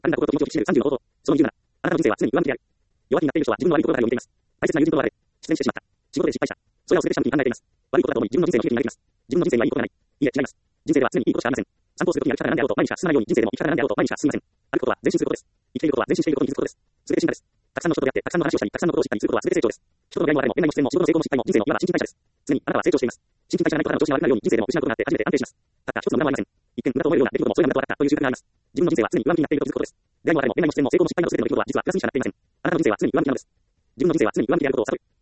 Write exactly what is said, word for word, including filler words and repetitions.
あるんだことと命を生きるさんじゅうの弟。その理由なら、あなたの人生は常に上向きである。弱気になっている人は自分の悪いところばかりを見ています。大切な友人と別れ、失恋してしまった。仕事で失敗した。それを全てした時に考えています。悪いことだと思い、自分の人生の悲劇になっています。自分の人生にはいいことがない。いいえ、違います。人生では常にいいことしかありません。散歩するときに歩き方が何であろうと毎日が進まないように、人生でも生き方が何であろうと毎日が進みません。歩くことは前進することです。生きていることは前進していることに気づくことです。すべて進化です。たくさんの人と出会って、たくさんの話をしたり、たくさんのことを知ったりすることはすべて成長です。人との出会いも別れも、恋愛も出演も、仕事の成功も失敗も、人生のいわば新陳代謝です。常にあなたは成長しています。新陳代謝がないとあなたの調子が悪くなるように、人生でも失うことがあって初めて安定します。たった一つの無駄もありません。一見無駄と思えるような出来事もそれが無駄と分かったという習慣があります。自分の人生は常に上向きになっていると気づくことです。出会いも別れも、恋愛も出演も、成功も失敗もすべての出来事は実はプラスにしかなっていません。あなたの人生は常に上向きなのです。自分の人生は常に上向きであることを悟る。